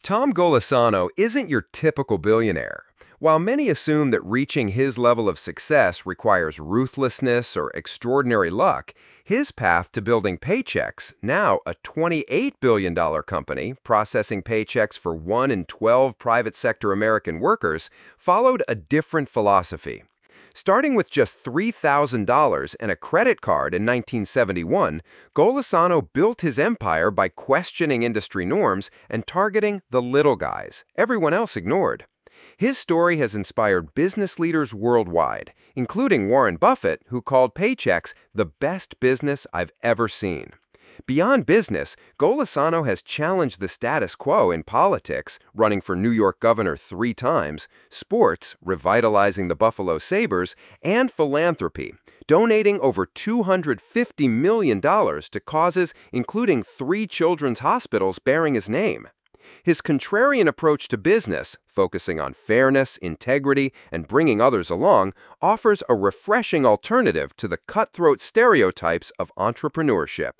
Tom Golisano isn't your typical billionaire. While many assume that reaching his level of success requires ruthlessness or extraordinary luck, his path to building Paychex, now a $28 billion company processing paychecks for 1 in 12 private sector American workers, followed a different philosophy. Starting with just $3,000 and a credit card in 1971, Golisano built his empire by questioning industry norms and targeting the little guys, everyone else ignored. His story has inspired business leaders worldwide, including Warren Buffett, who called Paychex the best business I've ever seen. Beyond business, Golisano has challenged the status quo in politics, running for New York governor 3 times, sports, revitalizing the Buffalo Sabres, and philanthropy, donating over $250 million to causes including 3 children's hospitals bearing his name. His contrarian approach to business, focusing on fairness, integrity, and bringing others along, offers a refreshing alternative to the cutthroat stereotypes of entrepreneurship.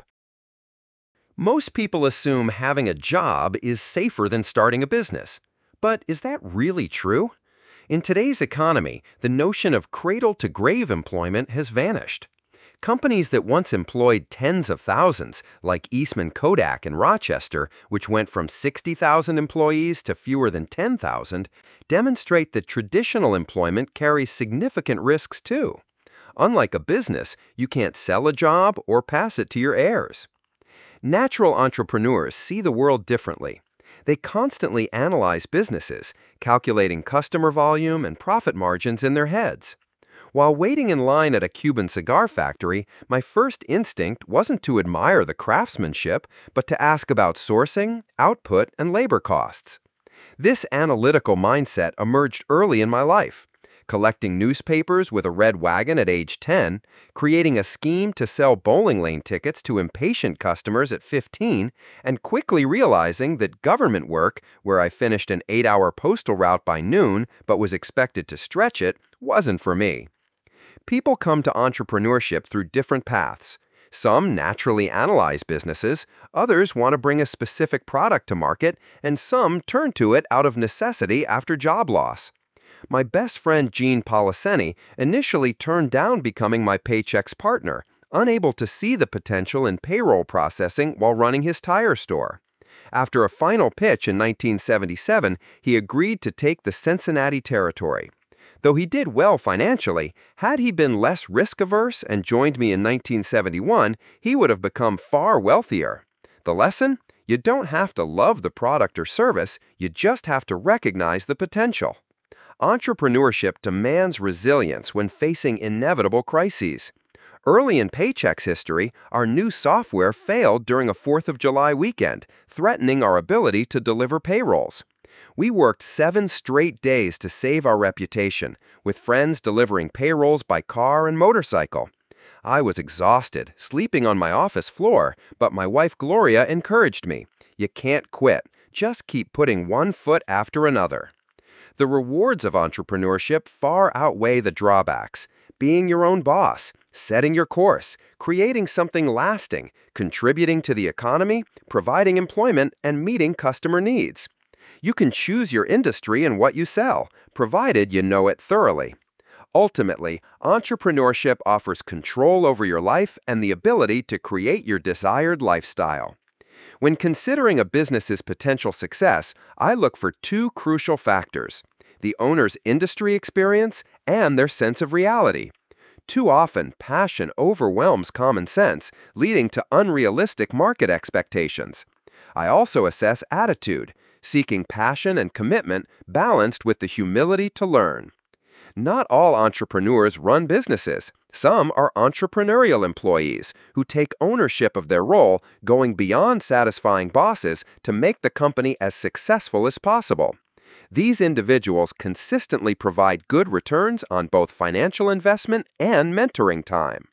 Most people assume having a job is safer than starting a business. But is that really true? In today's economy, the notion of cradle-to-grave employment has vanished. Companies that once employed tens of thousands, like Eastman Kodak in Rochester, which went from 60,000 employees to fewer than 10,000, demonstrate that traditional employment carries significant risks too. Unlike a business, you can't sell a job or pass it to your heirs. Natural entrepreneurs see the world differently. They constantly analyze businesses, calculating customer volume and profit margins in their heads. While waiting in line at a Cuban cigar factory, my first instinct wasn't to admire the craftsmanship, but to ask about sourcing, output, and labor costs. This analytical mindset emerged early in my life. Collecting newspapers with a red wagon at age 10, creating a scheme to sell bowling lane tickets to impatient customers at 15, and quickly realizing that government work, where I finished an 8-hour postal route by noon but was expected to stretch it, wasn't for me. People come to entrepreneurship through different paths. Some naturally analyze businesses, others want to bring a specific product to market, and some turn to it out of necessity after job loss. My best friend Gene Poliseni initially turned down becoming my Paychex partner, unable to see the potential in payroll processing while running his tire store. After a final pitch in 1977, he agreed to take the Cincinnati territory. Though he did well financially, had he been less risk-averse and joined me in 1971, he would have become far wealthier. The lesson? You don't have to love the product or service, you just have to recognize the potential. Entrepreneurship demands resilience when facing inevitable crises. Early in Paychex history, our new software failed during a 4th of July weekend, threatening our ability to deliver payrolls. We worked 7 straight days to save our reputation, with friends delivering payrolls by car and motorcycle. I was exhausted, sleeping on my office floor, but my wife Gloria encouraged me. You can't quit. Just keep putting one foot after another. The rewards of entrepreneurship far outweigh the drawbacks. Being your own boss, setting your course, creating something lasting, contributing to the economy, providing employment, and meeting customer needs. You can choose your industry and what you sell, provided you know it thoroughly. Ultimately, entrepreneurship offers control over your life and the ability to create your desired lifestyle. When considering a business's potential success, I look for 2 crucial factors: the owner's industry experience and their sense of reality. Too often, passion overwhelms common sense, leading to unrealistic market expectations. I also assess attitude, seeking passion and commitment balanced with the humility to learn. Not all entrepreneurs run businesses. Some are entrepreneurial employees who take ownership of their role, going beyond satisfying bosses to make the company as successful as possible. These individuals consistently provide good returns on both financial investment and mentoring time.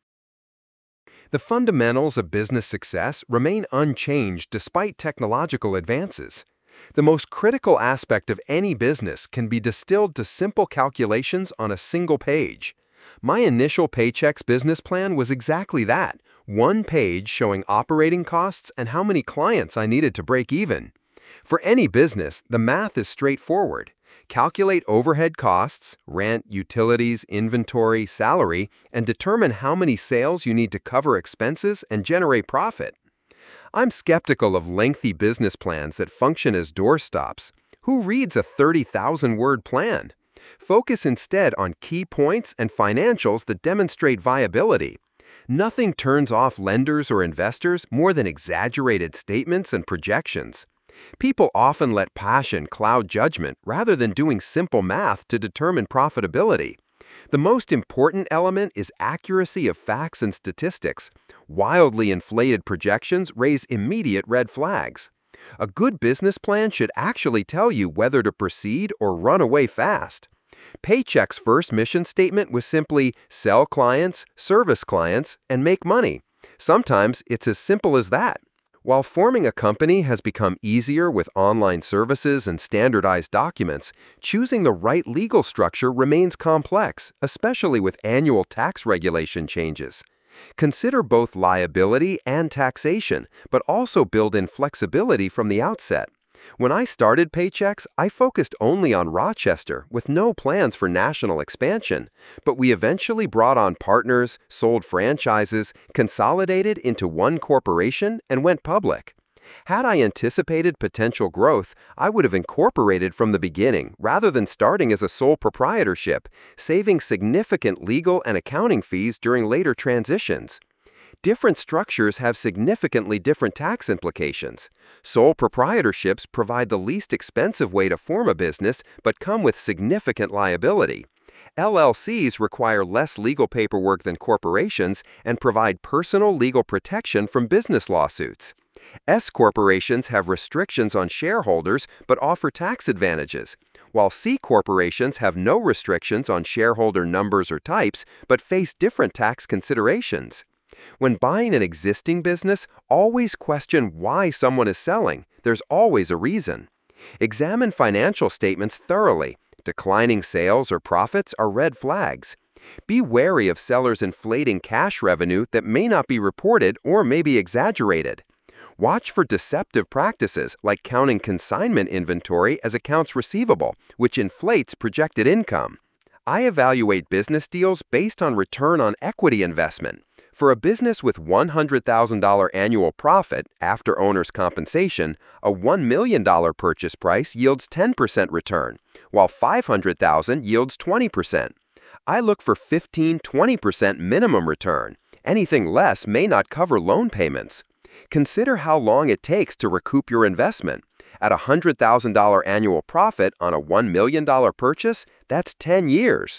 The fundamentals of business success remain unchanged despite technological advances. The most critical aspect of any business can be distilled to simple calculations on a single page. My initial Paychex business plan was exactly that, one page showing operating costs and how many clients I needed to break even. For any business, the math is straightforward. Calculate overhead costs, rent, utilities, inventory, salary, and determine how many sales you need to cover expenses and generate profit. I'm skeptical of lengthy business plans that function as doorstops. Who reads a 30,000-word plan? Focus instead on key points and financials that demonstrate viability. Nothing turns off lenders or investors more than exaggerated statements and projections. People often let passion cloud judgment rather than doing simple math to determine profitability. The most important element is accuracy of facts and statistics. Wildly inflated projections raise immediate red flags. A good business plan should actually tell you whether to proceed or run away fast. Paycheck's first mission statement was simply sell clients, service clients, and make money. Sometimes it's as simple as that. While forming a company has become easier with online services and standardized documents, choosing the right legal structure remains complex, especially with annual tax regulation changes. Consider both liability and taxation, but also build in flexibility from the outset. When I started Paychex, I focused only on Rochester with no plans for national expansion, but we eventually brought on partners, sold franchises, consolidated into one corporation, and went public. Had I anticipated potential growth, I would have incorporated from the beginning rather than starting as a sole proprietorship, saving significant legal and accounting fees during later transitions. Different structures have significantly different tax implications. Sole proprietorships provide the least expensive way to form a business but come with significant liability. LLCs require less legal paperwork than corporations and provide personal legal protection from business lawsuits. S corporations have restrictions on shareholders but offer tax advantages, while C corporations have no restrictions on shareholder numbers or types but face different tax considerations. When buying an existing business, always question why someone is selling. There's always a reason. Examine financial statements thoroughly. Declining sales or profits are red flags. Be wary of sellers inflating cash revenue that may not be reported or may be exaggerated. Watch for deceptive practices like counting consignment inventory as accounts receivable, which inflates projected income. I evaluate business deals based on return on equity investment. For a business with $100,000 annual profit after owner's compensation, a $1 million purchase price yields 10% return, while $500,000 yields 20%. I look for 15–20% minimum return. Anything less may not cover loan payments. Consider how long it takes to recoup your investment. At a $100,000 annual profit on a $1 million purchase, that's 10 years.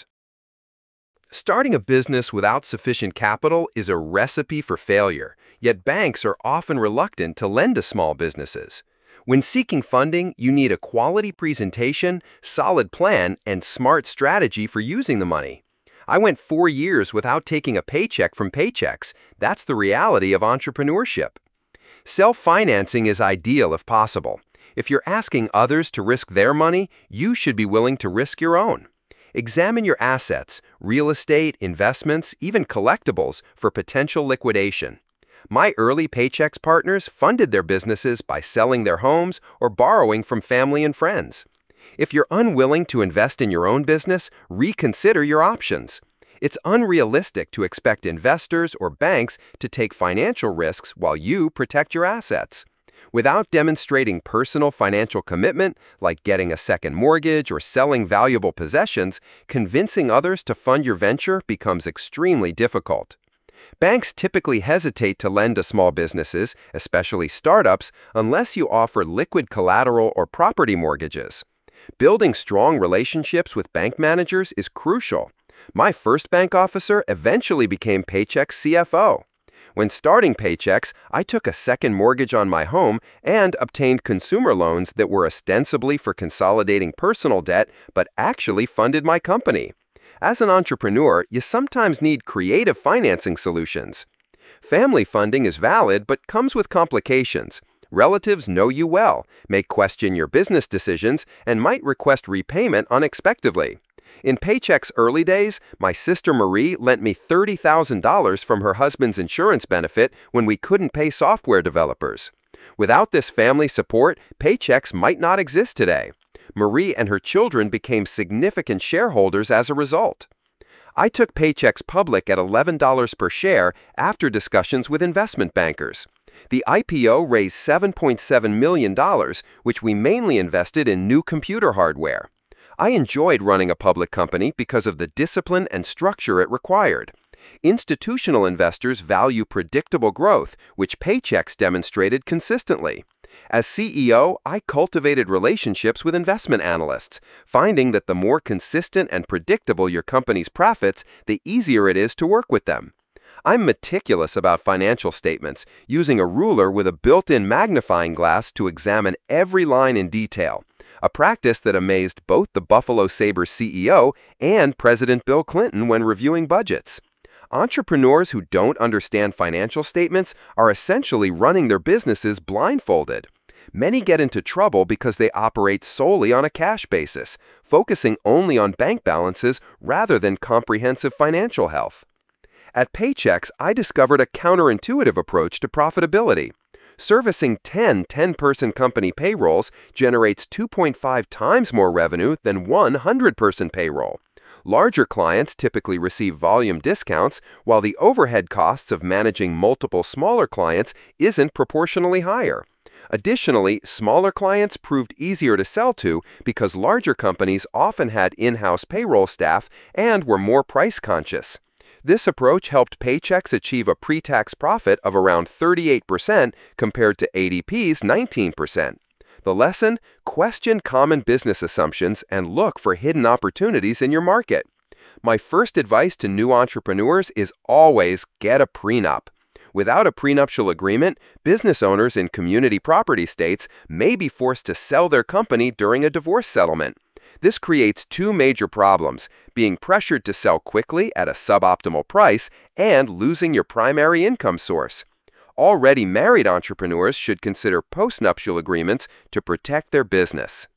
Starting a business without sufficient capital is a recipe for failure, yet banks are often reluctant to lend to small businesses. When seeking funding, you need a quality presentation, solid plan, and smart strategy for using the money. I went 4 years without taking a paycheck from Paychex. That's the reality of entrepreneurship. Self-financing is ideal if possible. If you're asking others to risk their money, you should be willing to risk your own. Examine your assets, real estate, investments, even collectibles for potential liquidation. My early Paychex partners funded their businesses by selling their homes or borrowing from family and friends. If you're unwilling to invest in your own business, reconsider your options. It's unrealistic to expect investors or banks to take financial risks while you protect your assets. Without demonstrating personal financial commitment, like getting a second mortgage or selling valuable possessions, convincing others to fund your venture becomes extremely difficult. Banks typically hesitate to lend to small businesses, especially startups, unless you offer liquid collateral or property mortgages. Building strong relationships with bank managers is crucial. My first bank officer eventually became Paychex CFO. When starting Paychex, I took a second mortgage on my home and obtained consumer loans that were ostensibly for consolidating personal debt but actually funded my company. As an entrepreneur, you sometimes need creative financing solutions. Family funding is valid but comes with complications. Relatives know you well, may question your business decisions, and might request repayment unexpectedly. In Paychex's early days, my sister Marie lent me $30,000 from her husband's insurance benefit when we couldn't pay software developers. Without this family support, Paychex might not exist today. Marie and her children became significant shareholders as a result. I took Paychex public at $11 per share after discussions with investment bankers. The IPO raised $7.7 million, which we mainly invested in new computer hardware. I enjoyed running a public company because of the discipline and structure it required. Institutional investors value predictable growth, which Paychex demonstrated consistently. As CEO, I cultivated relationships with investment analysts, finding that the more consistent and predictable your company's profits, the easier it is to work with them. I'm meticulous about financial statements, using a ruler with a built-in magnifying glass to examine every line in detail, a practice that amazed both the Buffalo Sabres CEO and President Bill Clinton when reviewing budgets. Entrepreneurs who don't understand financial statements are essentially running their businesses blindfolded. Many get into trouble because they operate solely on a cash basis, focusing only on bank balances rather than comprehensive financial health. At Paychex, I discovered a counterintuitive approach to profitability. Servicing 10 10-person company payrolls generates 2.5 times more revenue than one 100-person payroll. Larger clients typically receive volume discounts, while the overhead costs of managing multiple smaller clients isn't proportionally higher. Additionally, smaller clients proved easier to sell to because larger companies often had in-house payroll staff and were more price-conscious. This approach helped Paychex achieve a pre-tax profit of around 38% compared to ADP's 19%. The lesson? Question common business assumptions and look for hidden opportunities in your market. My first advice to new entrepreneurs is always get a prenup. Without a prenuptial agreement, business owners in community property states may be forced to sell their company during a divorce settlement. This creates two major problems: being pressured to sell quickly at a suboptimal price and losing your primary income source. Already married entrepreneurs should consider postnuptial agreements to protect their business.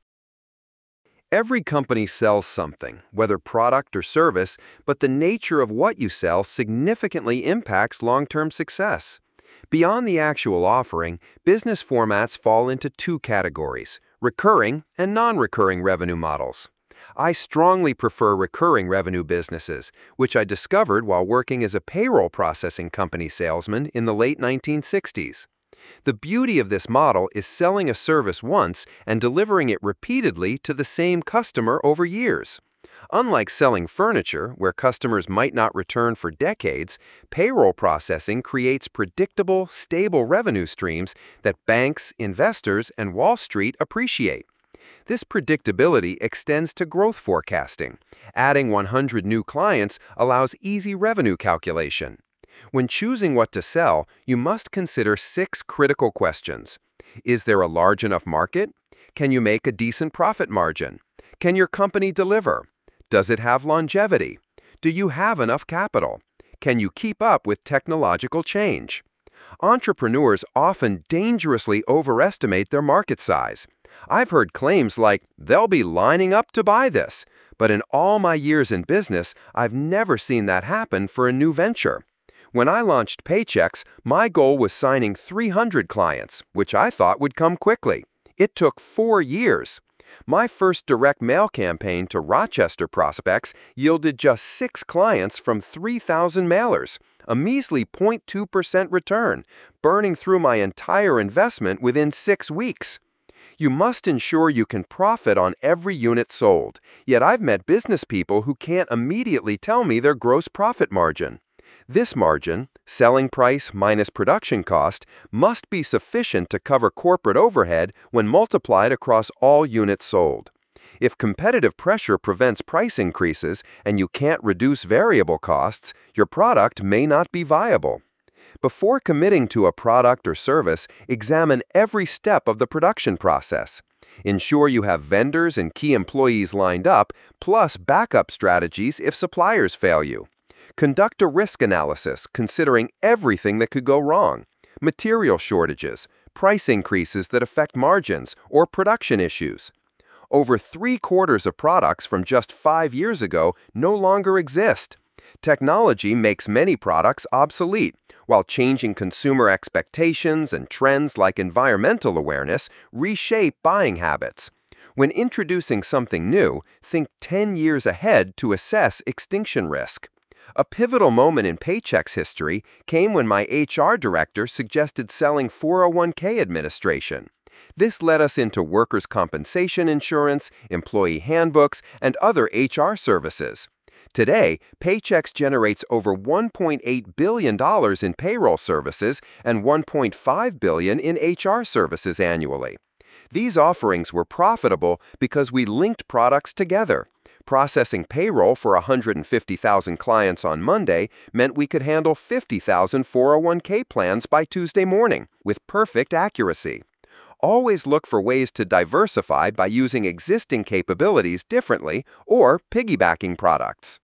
Every company sells something, whether product or service, but the nature of what you sell significantly impacts long-term success. Beyond the actual offering, business formats fall into two categories: recurring and non-recurring revenue models. I strongly prefer recurring revenue businesses, which I discovered while working as a payroll processing company salesman in the late 1960s. The beauty of this model is selling a service once and delivering it repeatedly to the same customer over years. Unlike selling furniture, where customers might not return for decades, payroll processing creates predictable, stable revenue streams that banks, investors, and Wall Street appreciate. This predictability extends to growth forecasting. Adding 100 new clients allows easy revenue calculation. When choosing what to sell, you must consider 6 critical questions. Is there a large enough market? Can you make a decent profit margin? Can your company deliver? Does it have longevity? Do you have enough capital? Can you keep up with technological change? Entrepreneurs often dangerously overestimate their market size. I've heard claims like, "They'll be lining up to buy this," but in all my years in business, I've never seen that happen for a new venture. When I launched Paychex, my goal was signing 300 clients, which I thought would come quickly. It took 4 years. My first direct mail campaign to Rochester prospects yielded just 6 clients from 3,000 mailers, a measly 0.2% return, burning through my entire investment within 6 weeks. You must ensure you can profit on every unit sold, yet I've met business people who can't immediately tell me their gross profit margin. This margin, selling price minus production cost, must be sufficient to cover corporate overhead when multiplied across all units sold. If competitive pressure prevents price increases and you can't reduce variable costs, your product may not be viable. Before committing to a product or service, examine every step of the production process. Ensure you have vendors and key employees lined up, plus backup strategies if suppliers fail you. Conduct a risk analysis considering everything that could go wrong: material shortages, price increases that affect margins, or production issues. Over 3/4 of products from just 5 years ago no longer exist. Technology makes many products obsolete, while changing consumer expectations and trends like environmental awareness reshape buying habits. When introducing something new, think 10 years ahead to assess extinction risk. A pivotal moment in Paychex history came when my HR director suggested selling 401k administration. This led us into workers' compensation insurance, employee handbooks, and other HR services. Today, Paychex generates over $1.8 billion in payroll services and $1.5 billion in HR services annually. These offerings were profitable because we linked products together. Processing payroll for 150,000 clients on Monday meant we could handle 50,000 401k plans by Tuesday morning with perfect accuracy. Always look for ways to diversify by using existing capabilities differently or piggybacking products.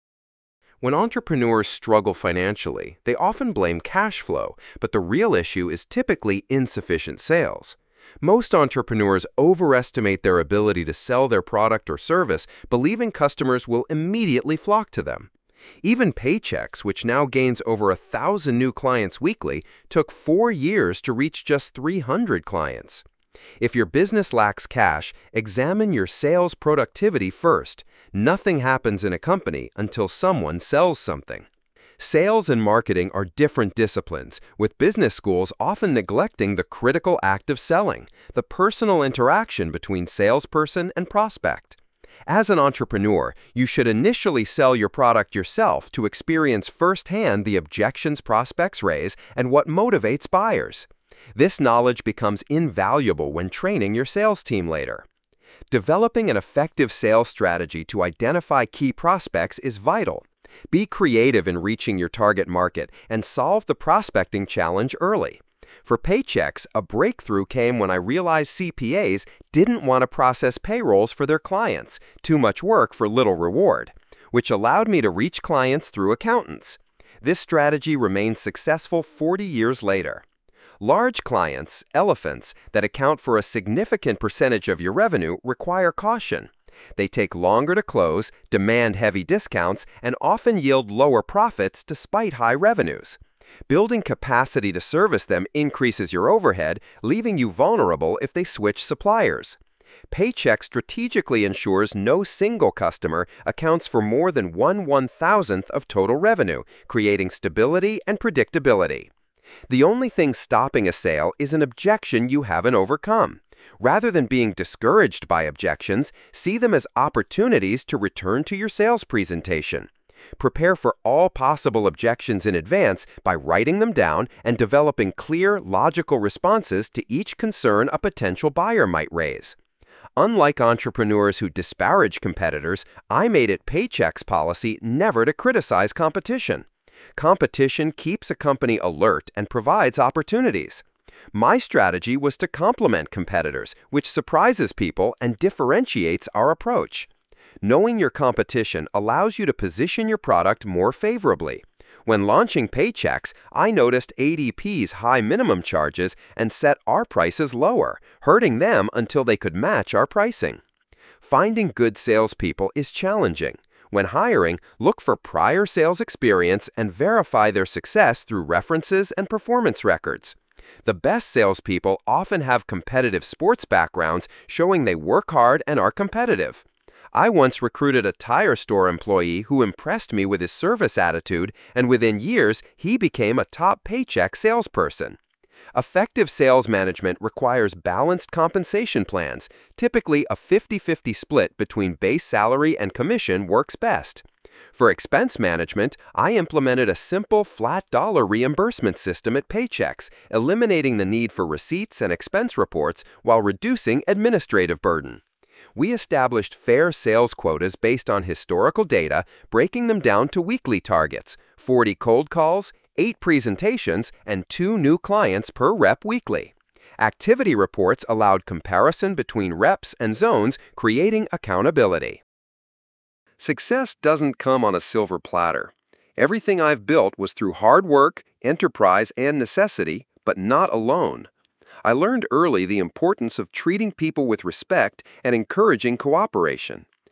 When entrepreneurs struggle financially, they often blame cash flow, but the real issue is typically insufficient sales. Most entrepreneurs overestimate their ability to sell their product or service, believing customers will immediately flock to them. Even Paychex, which now gains over 1,000 new clients weekly, took 4 years to reach just 300 clients. If your business lacks cash, examine your sales productivity first. Nothing happens in a company until someone sells something. Sales and marketing are different disciplines, with business schools often neglecting the critical act of selling, the personal interaction between salesperson and prospect. As an entrepreneur, you should initially sell your product yourself to experience firsthand the objections prospects raise and what motivates buyers. This knowledge becomes invaluable when training your sales team later. Developing an effective sales strategy to identify key prospects is vital. Be creative in reaching your target market and solve the prospecting challenge early. For Paychex, a breakthrough came when I realized CPAs didn't want to process payrolls for their clients, too much work for little reward, which allowed me to reach clients through accountants. This strategy remains successful 40 years later. Large clients, elephants, that account for a significant percentage of your revenue require caution. They take longer to close, demand heavy discounts, and often yield lower profits despite high revenues. Building capacity to service them increases your overhead, leaving you vulnerable if they switch suppliers. Paychex strategically ensures no single customer accounts for more than 1/1000th of total revenue, creating stability and predictability. The only thing stopping a sale is an objection you haven't overcome. Rather than being discouraged by objections, see them as opportunities to return to your sales presentation. Prepare for all possible objections in advance by writing them down and developing clear, logical responses to each concern a potential buyer might raise. Unlike entrepreneurs who disparage competitors, I made it Paychex policy never to criticize competition. Competition keeps a company alert and provides opportunities. My strategy was to complement competitors, which surprises people and differentiates our approach. Knowing your competition allows you to position your product more favorably. When launching Paychex, I noticed ADP's high minimum charges and set our prices lower, hurting them until they could match our pricing. Finding good salespeople is challenging. When hiring, look for prior sales experience and verify their success through references and performance records. The best salespeople often have competitive sports backgrounds, showing they work hard and are competitive. I once recruited a tire store employee who impressed me with his service attitude, and within years, he became a top Paychex salesperson. Effective sales management requires balanced compensation plans. Typically, a 50-50 split between base salary and commission works best. For expense management, I implemented a simple flat dollar reimbursement system at Paychex, eliminating the need for receipts and expense reports while reducing administrative burden. We established fair sales quotas based on historical data, breaking them down to weekly targets: 40 cold calls, 8 presentations, and 2 new clients per rep weekly. Activity reports allowed comparison between reps and zones, creating accountability. Success doesn't come on a silver platter. Everything I've built was through hard work, enterprise, and necessity, but not alone. I learned early the importance of treating people with respect and encouraging cooperation.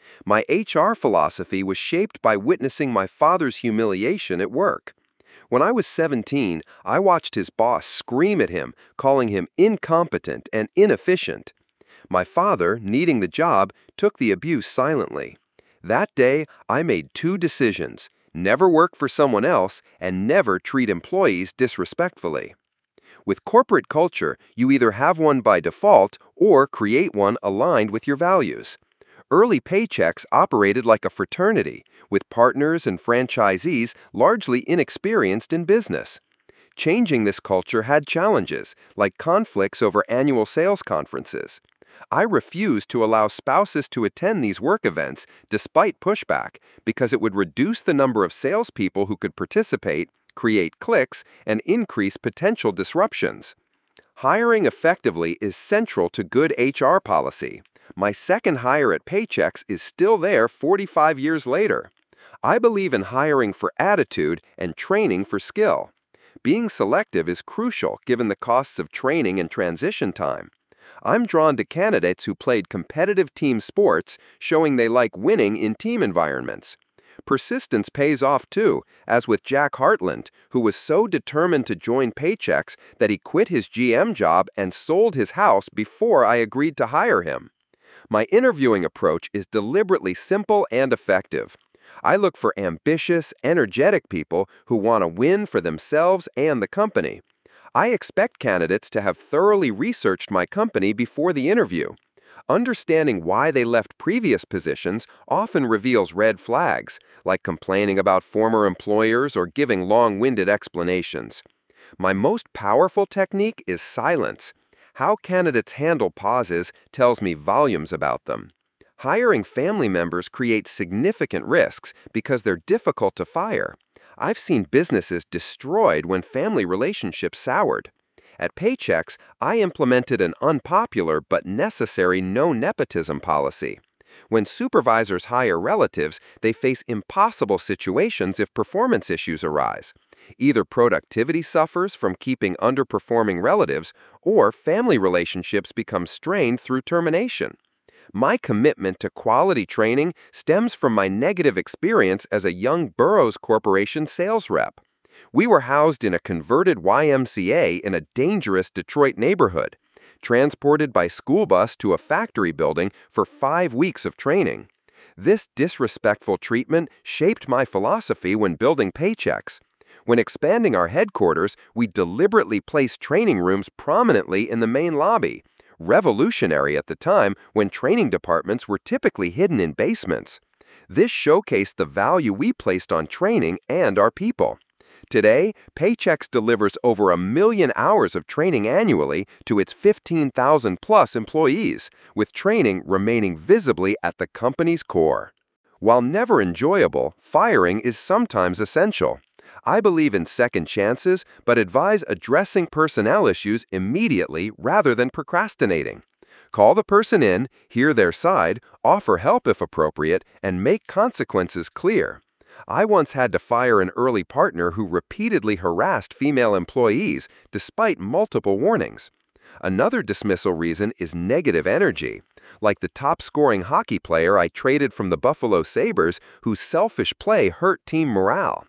My HR philosophy was shaped by witnessing my father's humiliation at work. When I was 17, I watched his boss scream at him, calling him incompetent and inefficient. My father, needing the job, took the abuse silently. That day, I made two decisions: never work for someone else and never treat employees disrespectfully. With corporate culture, you either have one by default or create one aligned with your values. Early Paychex operated like a fraternity, with partners and franchisees largely inexperienced in business. Changing this culture had challenges, like conflicts over annual sales conferences. I refused to allow spouses to attend these work events despite pushback because it would reduce the number of salespeople who could participate, create cliques, and increase potential disruptions. Hiring effectively is central to good HR policy. My second hire at Paychex is still there 45 years later. I believe in hiring for attitude and training for skill. Being selective is crucial given the costs of training and transition time. I'm drawn to candidates who played competitive team sports, showing they like winning in team environments. Persistence pays off too, as with Jack Hartland, who was so determined to join Paychex that he quit his GM job and sold his house before I agreed to hire him. My interviewing approach is deliberately simple and effective. I look for ambitious, energetic people who want to win for themselves and the company. I expect candidates to have thoroughly researched my company before the interview. Understanding why they left previous positions often reveals red flags, like complaining about former employers or giving long-winded explanations. My most powerful technique is silence. How candidates handle pauses tells me volumes about them. Hiring family members creates significant risks because they're difficult to fire. I've seen businesses destroyed when family relationships soured. At Paychex, I implemented an unpopular but necessary no nepotism policy. When supervisors hire relatives, they face impossible situations if performance issues arise. Either productivity suffers from keeping underperforming relatives, or family relationships become strained through termination. My commitment to quality training stems from my negative experience as a young Burroughs Corporation sales rep. We were housed in a converted YMCA in a dangerous Detroit neighborhood, transported by school bus to a factory building for 5 weeks of training. This disrespectful treatment shaped my philosophy when building Paychex. When expanding our headquarters, we deliberately placed training rooms prominently in the main lobby, revolutionary at the time when training departments were typically hidden in basements. This showcased the value we placed on training and our people. Today, Paychex delivers over 1 million hours of training annually to its 15,000-plus employees, with training remaining visibly at the company's core. While never enjoyable, firing is sometimes essential. I believe in second chances, but advise addressing personnel issues immediately rather than procrastinating. Call the person in, hear their side, offer help if appropriate, and make consequences clear. I once had to fire an early partner who repeatedly harassed female employees despite multiple warnings. Another dismissal reason is negative energy, like the top-scoring hockey player I traded from the Buffalo Sabres whose selfish play hurt team morale.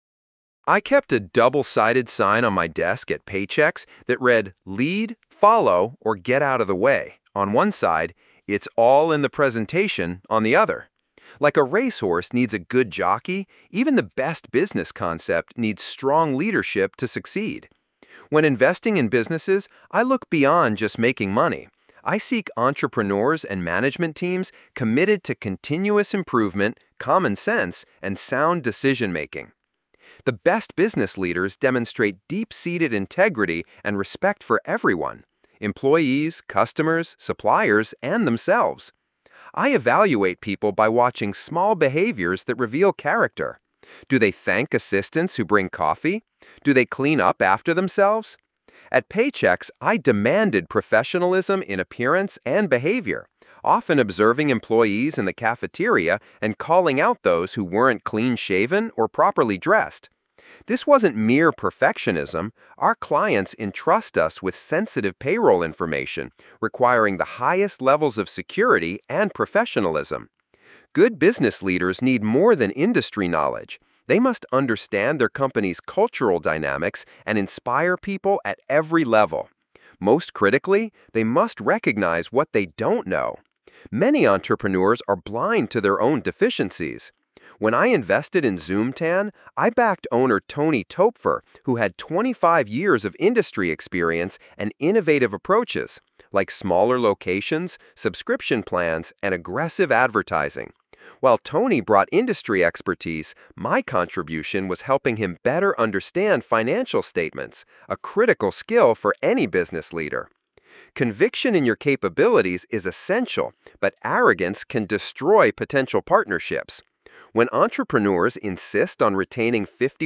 I kept a double-sided sign on my desk at Paychex that read, "Lead, follow, or get out of the way." On one side, "It's all in the presentation," on the other. Like a racehorse needs a good jockey, even the best business concept needs strong leadership to succeed. When investing in businesses, I look beyond just making money. I seek entrepreneurs and management teams committed to continuous improvement, common sense, and sound decision-making. The best business leaders demonstrate deep-seated integrity and respect for everyone: employees, customers, suppliers, and themselves. I evaluate people by watching small behaviors that reveal character. Do they thank assistants who bring coffee? Do they clean up after themselves? At Paychex, I demanded professionalism in appearance and behavior, often observing employees in the cafeteria and calling out those who weren't clean-shaven or properly dressed. This wasn't mere perfectionism. Our clients entrust us with sensitive payroll information, requiring the highest levels of security and professionalism. Good business leaders need more than industry knowledge. They must understand their company's cultural dynamics and inspire people at every level. Most critically, they must recognize what they don't know. Many entrepreneurs are blind to their own deficiencies. When I invested in Zoomtan, I backed owner Tony Topfer, who had 25 years of industry experience and innovative approaches, like smaller locations, subscription plans, and aggressive advertising. While Tony brought industry expertise, my contribution was helping him better understand financial statements, a critical skill for any business leader. Conviction in your capabilities is essential, but arrogance can destroy potential partnerships. When entrepreneurs insist on retaining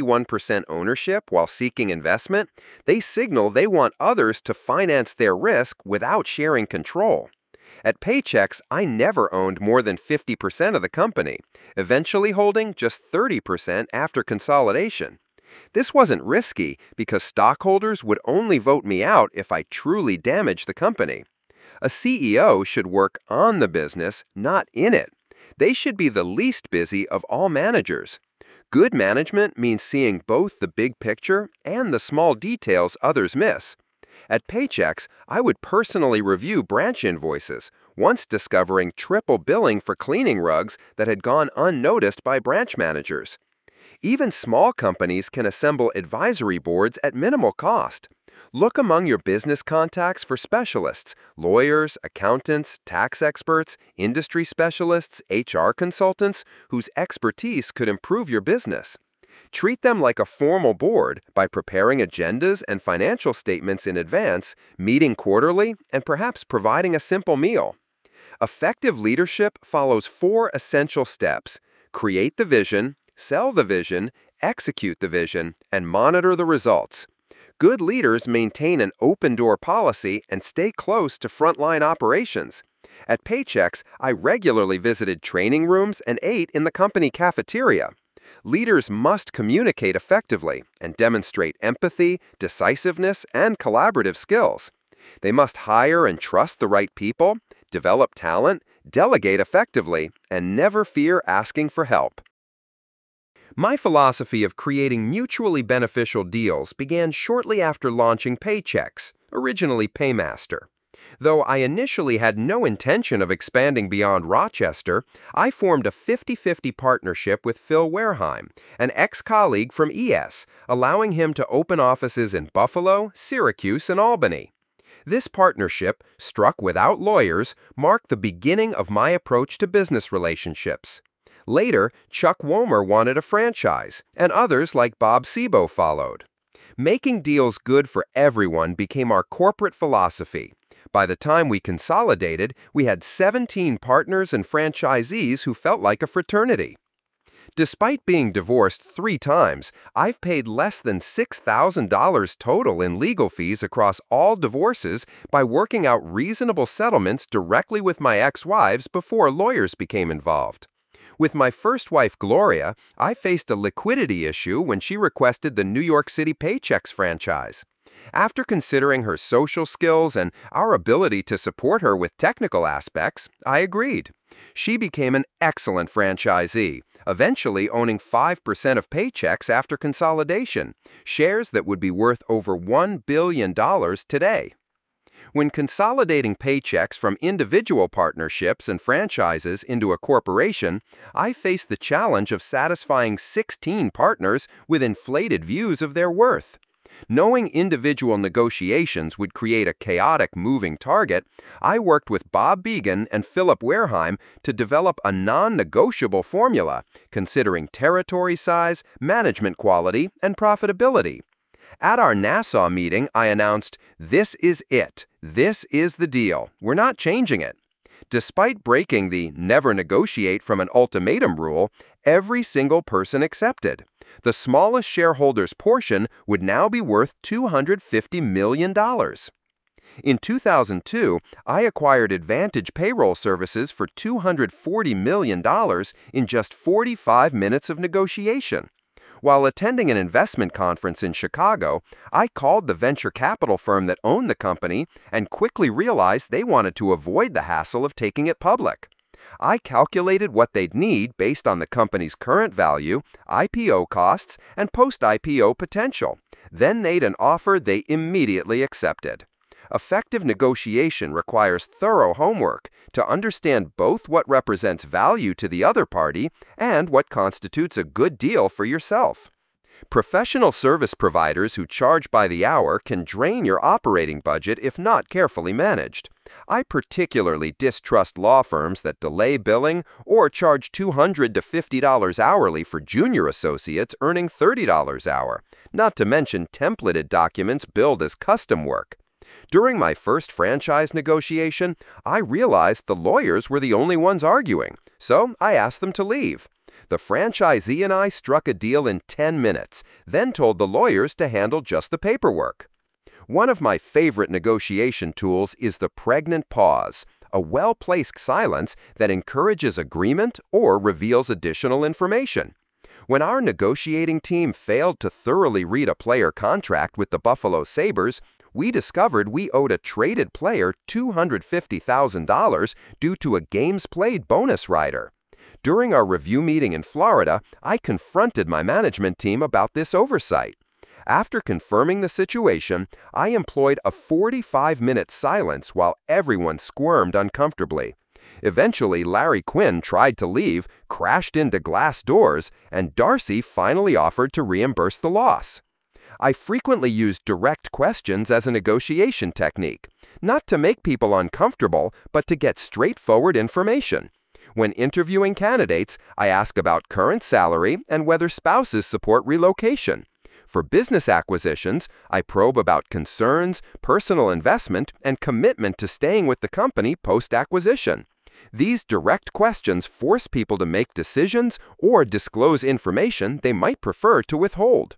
51% ownership while seeking investment, they signal they want others to finance their risk without sharing control. At Paychex, I never owned more than 50% of the company, eventually holding just 30% after consolidation. This wasn't risky because stockholders would only vote me out if I truly damaged the company. A CEO should work on the business, not in it. They should be the least busy of all managers. Good management means seeing both the big picture and the small details others miss. At Paychex, I would personally review branch invoices, once discovering triple billing for cleaning rugs that had gone unnoticed by branch managers. Even small companies can assemble advisory boards at minimal cost. Look among your business contacts for specialists, lawyers, accountants, tax experts, industry specialists, HR consultants, whose expertise could improve your business. Treat them like a formal board by preparing agendas and financial statements in advance, meeting quarterly, and perhaps providing a simple meal. Effective leadership follows 4 essential steps: create the vision, sell the vision, execute the vision, and monitor the results. Good leaders maintain an open-door policy and stay close to frontline operations. At Paychex, I regularly visited training rooms and ate in the company cafeteria. Leaders must communicate effectively and demonstrate empathy, decisiveness, and collaborative skills. They must hire and trust the right people, develop talent, delegate effectively, and never fear asking for help. My philosophy of creating mutually beneficial deals began shortly after launching Paychex, originally Paymaster. Though I initially had no intention of expanding beyond Rochester, I formed a 50-50 partnership with Phil Wareheim, an ex-colleague from ES, allowing him to open offices in Buffalo, Syracuse, and Albany. This partnership, struck without lawyers, marked the beginning of my approach to business relationships. Later, Chuck Womer wanted a franchise, and others like Bob Sebo followed. Making deals good for everyone became our corporate philosophy. By the time we consolidated, we had 17 partners and franchisees who felt like a fraternity. Despite being divorced 3 times, I've paid less than $6,000 total in legal fees across all divorces by working out reasonable settlements directly with my ex-wives before lawyers became involved. With my first wife, Gloria, I faced a liquidity issue when she requested the New York City Paychex franchise. After considering her social skills and our ability to support her with technical aspects, I agreed. She became an excellent franchisee, eventually owning 5% of Paychex after consolidation, shares that would be worth over $1 billion today. When consolidating Paychex from individual partnerships and franchises into a corporation, I faced the challenge of satisfying 16 partners with inflated views of their worth. Knowing individual negotiations would create a chaotic moving target, I worked with Bob Began and Philip Wareheim to develop a non-negotiable formula, considering territory size, management quality, and profitability. At our Nassau meeting, I announced, "This is it. This is the deal. We're not changing it." Despite breaking the never negotiate from an ultimatum rule, every single person accepted. The smallest shareholder's portion would now be worth $250 million. In 2002, I acquired Advantage Payroll Services for $240 million in just 45 minutes of negotiation. While attending an investment conference in Chicago, I called the venture capital firm that owned the company and quickly realized they wanted to avoid the hassle of taking it public. I calculated what they'd need based on the company's current value, IPO costs, and post-IPO potential. Then made an offer they immediately accepted. Effective negotiation requires thorough homework to understand both what represents value to the other party and what constitutes a good deal for yourself. Professional service providers who charge by the hour can drain your operating budget if not carefully managed. I particularly distrust law firms that delay billing or charge $200 to $50 hourly for junior associates earning $30 an hour, not to mention templated documents billed as custom work. During my first franchise negotiation, I realized the lawyers were the only ones arguing, so I asked them to leave. The franchisee and I struck a deal in 10 minutes, then told the lawyers to handle just the paperwork. One of my favorite negotiation tools is the pregnant pause, a well-placed silence that encourages agreement or reveals additional information. When our negotiating team failed to thoroughly read a player contract with the Buffalo Sabres, we discovered we owed a traded player $250,000 due to a games played bonus rider. During our review meeting in Florida, I confronted my management team about this oversight. After confirming the situation, I employed a 45-minute silence while everyone squirmed uncomfortably. Eventually, Larry Quinn tried to leave, crashed into glass doors, and Darcy finally offered to reimburse the loss. I frequently use direct questions as a negotiation technique, not to make people uncomfortable, but to get straightforward information. When interviewing candidates, I ask about current salary and whether spouses support relocation. For business acquisitions, I probe about concerns, personal investment, and commitment to staying with the company post-acquisition. These direct questions force people to make decisions or disclose information they might prefer to withhold.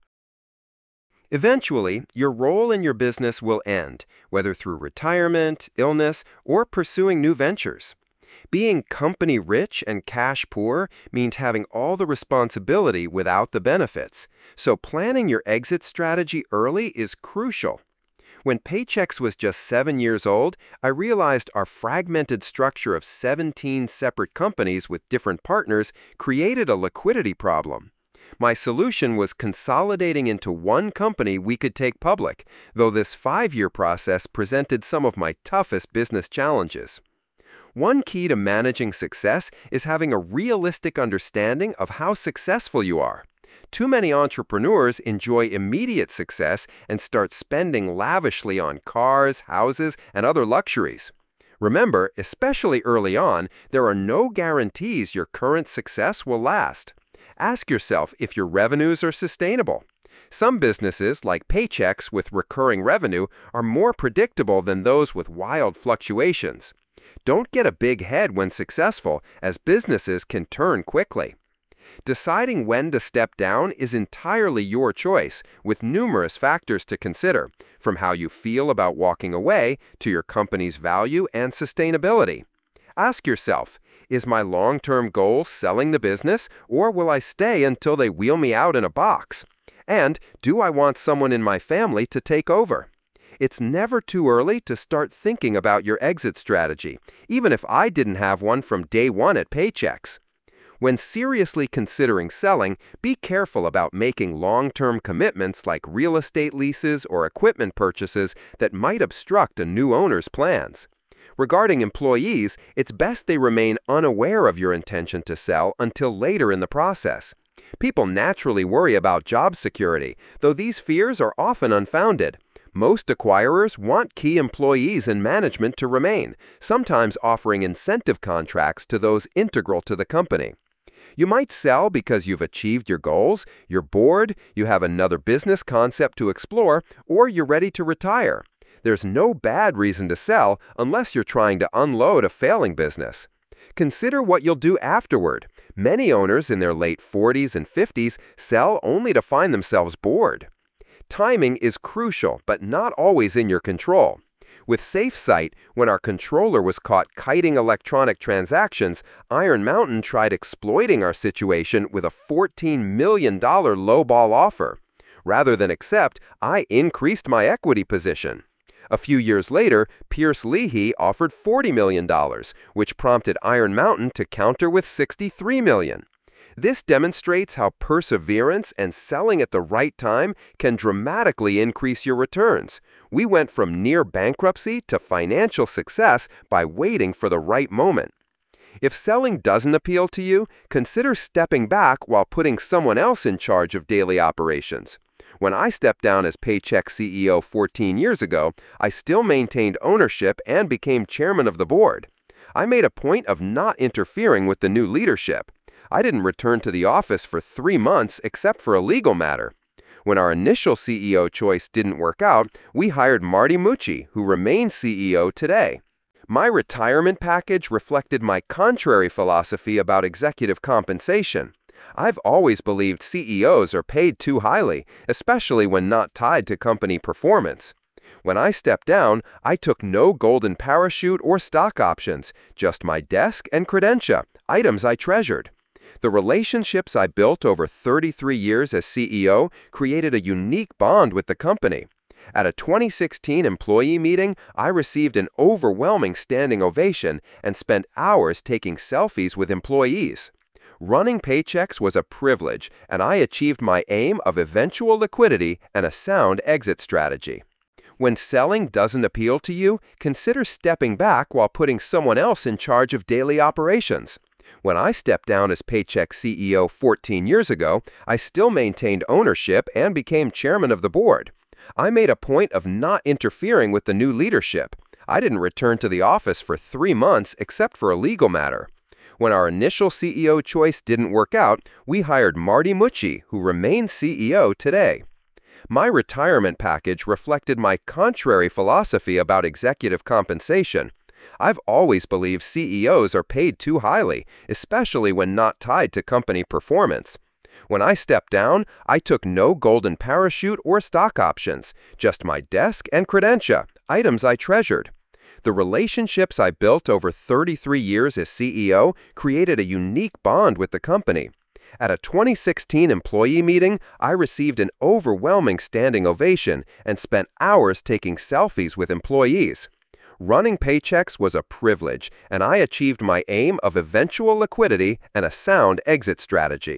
Eventually, your role in your business will end, whether through retirement, illness, or pursuing new ventures. Being company rich and cash poor means having all the responsibility without the benefits, so planning your exit strategy early is crucial. When Paychex was just 7 years old, I realized our fragmented structure of 17 separate companies with different partners created a liquidity problem. My solution was consolidating into one company we could take public, though this 5-year process presented some of my toughest business challenges. One key to managing success is having a realistic understanding of how successful you are. Too many entrepreneurs enjoy immediate success and start spending lavishly on cars, houses, and other luxuries. Remember, especially early on, there are no guarantees your current success will last. Ask yourself if your revenues are sustainable. Some businesses, like Paychex with recurring revenue, are more predictable than those with wild fluctuations. Don't get a big head when successful, as businesses can turn quickly. Deciding when to step down is entirely your choice, with numerous factors to consider, from how you feel about walking away to your company's value and sustainability. Ask yourself, is my long-term goal selling the business, or will I stay until they wheel me out in a box? And do I want someone in my family to take over? It's never too early to start thinking about your exit strategy, even if I didn't have one from day one at Paychex. When seriously considering selling, be careful about making long-term commitments like real estate leases or equipment purchases that might obstruct a new owner's plans. Regarding employees, it's best they remain unaware of your intention to sell until later in the process. People naturally worry about job security, though these fears are often unfounded. Most acquirers want key employees and management to remain, sometimes offering incentive contracts to those integral to the company. You might sell because you've achieved your goals, you're bored, you have another business concept to explore, or you're ready to retire. There's no bad reason to sell unless you're trying to unload a failing business. Consider what you'll do afterward. Many owners in their late 40s and 50s sell only to find themselves bored. Timing is crucial, but not always in your control. With SafeSite, when our controller was caught kiting electronic transactions, Iron Mountain tried exploiting our situation with a $14 million lowball offer. Rather than accept, I increased my equity position. A few years later, Pierce Leahy offered $40 million, which prompted Iron Mountain to counter with $63 million. This demonstrates how perseverance and selling at the right time can dramatically increase your returns. We went from near bankruptcy to financial success by waiting for the right moment. If selling doesn't appeal to you, consider stepping back while putting someone else in charge of daily operations. When I stepped down as Paychex CEO 14 years ago, I still maintained ownership and became chairman of the board. I made a point of not interfering with the new leadership. I didn't return to the office for 3 months except for a legal matter. When our initial CEO choice didn't work out, we hired Marty Mucci, who remains CEO today. My retirement package reflected my contrary philosophy about executive compensation. I've always believed CEOs are paid too highly, especially when not tied to company performance. When I stepped down, I took no golden parachute or stock options, just my desk and credentia, items I treasured. The relationships I built over 33 years as CEO created a unique bond with the company. At a 2016 employee meeting, I received an overwhelming standing ovation and spent hours taking selfies with employees. Running Paychex was a privilege, and I achieved my aim of eventual liquidity and a sound exit strategy. When selling doesn't appeal to you, consider stepping back while putting someone else in charge of daily operations. When I stepped down as Paychex CEO 14 years ago, I still maintained ownership and became chairman of the board. I made a point of not interfering with the new leadership. I didn't return to the office for 3 months except for a legal matter. When our initial CEO choice didn't work out, we hired Marty Mucci, who remains CEO today. My retirement package reflected my contrary philosophy about executive compensation. I've always believed CEOs are paid too highly, especially when not tied to company performance. When I stepped down, I took no golden parachute or stock options, just my desk and credentia, items I treasured. The relationships I built over 33 years as CEO created a unique bond with the company. At a 2016 employee meeting, I received an overwhelming standing ovation and spent hours taking selfies with employees. Running Paychex was a privilege, and I achieved my aim of eventual liquidity and a sound exit strategy.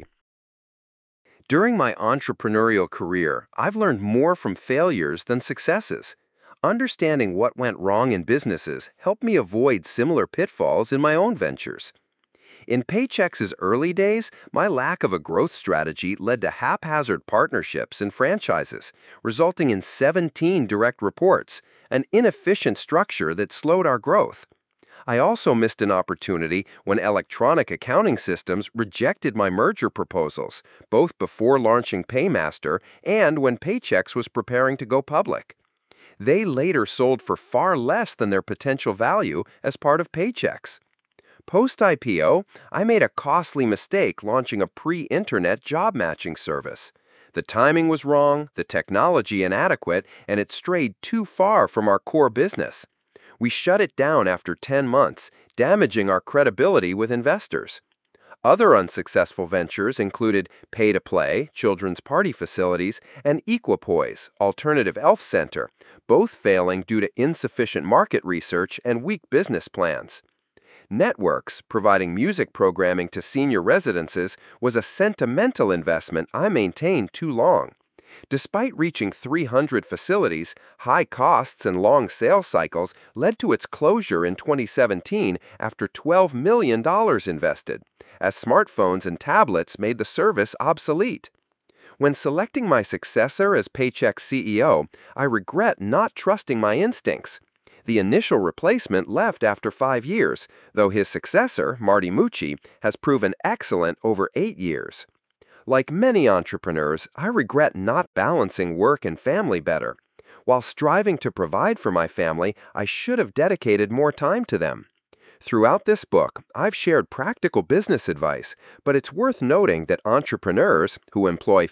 During my entrepreneurial career, I've learned more from failures than successes. Understanding what went wrong in businesses helped me avoid similar pitfalls in my own ventures. In Paychex's early days, my lack of a growth strategy led to haphazard partnerships and franchises, resulting in 17 direct reports, an inefficient structure that slowed our growth. I also missed an opportunity when electronic accounting systems rejected my merger proposals, both before launching Paymaster and when Paychex was preparing to go public. They later sold for far less than their potential value as part of Paychex. Post-IPO, I made a costly mistake launching a pre-internet job matching service. The timing was wrong, the technology inadequate, and it strayed too far from our core business. We shut it down after 10 months, damaging our credibility with investors. Other unsuccessful ventures included Pay to Play, children's party facilities, and Equipoise, alternative health center, both failing due to insufficient market research and weak business plans. Networks, providing music programming to senior residences, was a sentimental investment I maintained too long. Despite reaching 300 facilities, high costs and long sales cycles led to its closure in 2017 after $12 million invested, as smartphones and tablets made the service obsolete. When selecting my successor as Paychex CEO, I regret not trusting my instincts. The initial replacement left after 5 years, though his successor, Marty Mucci, has proven excellent over 8 years. Like many entrepreneurs, I regret not balancing work and family better. While striving to provide for my family, I should have dedicated more time to them. Throughout this book, I've shared practical business advice, but it's worth noting that entrepreneurs, who employ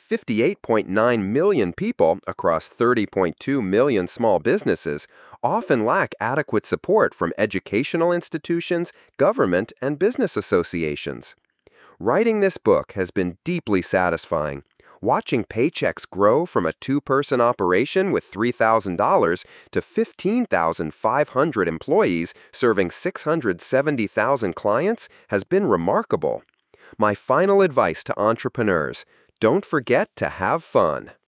58.9 million people across 30.2 million small businesses, often lack adequate support from educational institutions, government, and business associations. Writing this book has been deeply satisfying. Watching Paychex grow from a two-person operation with $3,000 to 15,500 employees serving 670,000 clients has been remarkable. My final advice to entrepreneurs: don't forget to have fun.